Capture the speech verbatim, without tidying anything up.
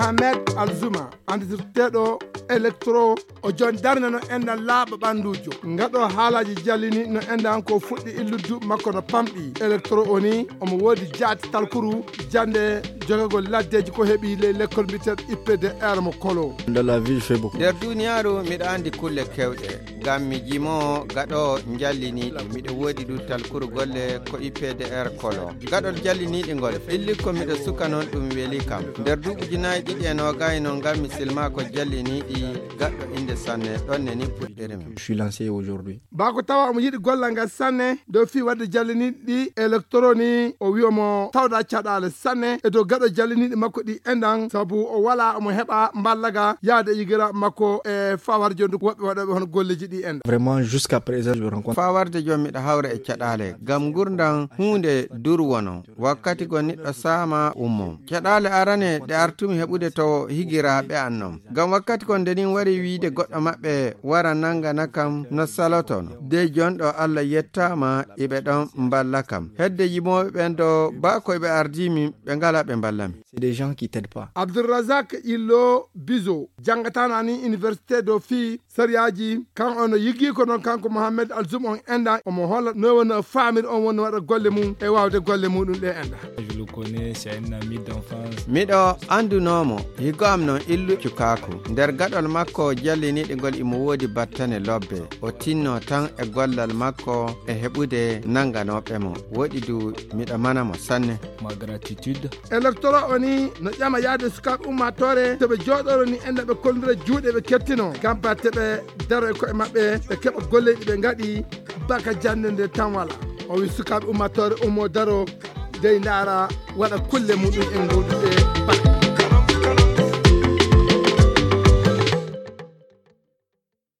Mohamed Alzuma anditirteɗo électro o jon darne no enda laaɓa ɓandujo ngaɗo haalaji jallini no enda ko fuɗɗi illudu makko no pamɗi électro oni omo woodi jaati talkuru jande jogagol laddeji ko heeɓi le l'école mbiteɗo I P D R mo Kolo. Dans la ville fait beaucoup. Der duniyaru miɗo andi kulle kewɗe ngam mi jimo gaɗo jalliniɗi miɗo woodi ɗum talkuru golle ko I P D R Kolo gaɗol jalliniɗi ngol illi ko miɗo suka noon ɗum weeli kam nder duuɓi nayi ɗiɗi e nogayi noon ngam mi silma ko jalliniɗi gaɗɗo inde sanne ɗonne ni puɗɗirimi. Je suis lancé aujourd'hui. Bako tawa omo yiɗi gollal ngal sanne dow fi wadde jalliniɗi électro ni o wi omo tawda caɗale sanne e dow gaɗo jalliniɗi makko ɗi endan sabu o wala omo heɓa mballaga yaade yigira makko e fawar jondu woɓɓe waɗoɓe hono golleji ɗi enda. Vraiment jusqu'à présent je rencontre. Fawarde jom miɗo hawra e caɗale gam gurdan hunde durwono wakkati go neɗɗo sama ummo caɗale arane ɗe artumi heɓude to higiraɓe annom gam wakkati kon denin wari wiide goɗɗo maɓɓe wara nangana kam no salotono de jonɗo Allah yettama iɓe ɗon mballa kam hedde yimoɓe ɓen do ba koyɓe ardimi ɓe ngala ɓe mballami. C'est des gens qui t'aident pas. Abdulrazak Illo Bizo jangatanani université do fi sariyaji kan ono yiggi ko non kanko Mohamed Alzum on enda omo holla no wona famir on wona waɗa golle mum e wawde golle muɗum ɗe enda. Je le connais, c'est un ami d'enfance. Miɗo andunomo higo am non illu cukako nder gaɗol makko jalliniɗi ngol imo woodi battane lobbe o tinno tan e gollal makko e heɓude nanganoɓe mo woɗi du miɗo manamo sanne. Ma gratitude. Électro oni no ƴama yaade sukaɓe ummatore toɓe jooɗoro ni enda ɓe kollira juuɗe ɓe kettino gam batte ɓe daro e koye maɓɓe ɓe keɓa golleji ɓe gaɗi baka jande nde tan wala o wi sukaɓe ummatore ummo daro dey ndaara waɗa kulle muɗum e ngoɗuɗe